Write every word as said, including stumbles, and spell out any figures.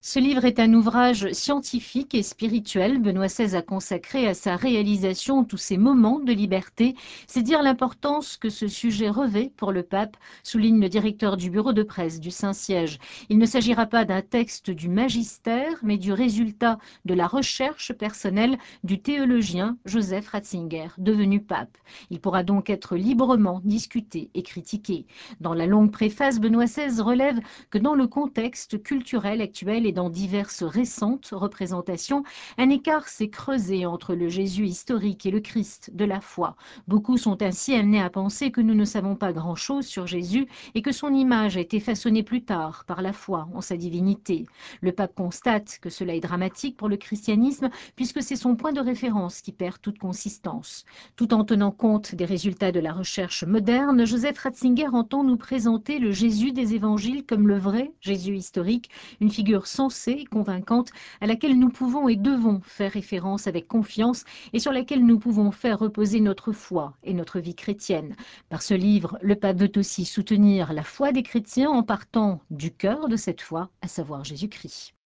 Ce livre est un ouvrage scientifique et spirituel. Benoît seize a consacré à sa réalisation tous ces moments de liberté. C'est dire l'importance que ce sujet revêt pour le pape, souligne le directeur du bureau de presse du Saint-Siège. Il ne s'agira pas d'un texte du magistère, mais du résultat de la recherche personnelle du théologien Joseph Ratzinger, devenu pape. Il pourra donc être librement discuté et critiqué. Dans la longue préface, Benoît seize relève que dans le contexte culturel actuel et dans diverses récentes représentations, un écart s'est creusé entre le Jésus historique et le Christ de la foi. Beaucoup sont ainsi amenés à penser que nous ne savons pas grand-chose sur Jésus et que son image a été façonnée plus tard par la foi en sa divinité. Le pape constate que cela est dramatique pour le christianisme puisque c'est son point de référence qui perd toute consistance. Tout en tenant compte des résultats de la recherche moderne, Joseph Ratzinger entend nous présenter le Jésus des évangiles comme le vrai Jésus historique, une figure sensée et convaincante à laquelle nous pouvons et devons faire référence avec confiance et sur laquelle nous pouvons faire reposer notre foi et notre vie chrétienne. Par ce livre, le pape veut aussi soutenir la foi des chrétiens en partant du cœur de cette foi, à savoir Jésus-Christ.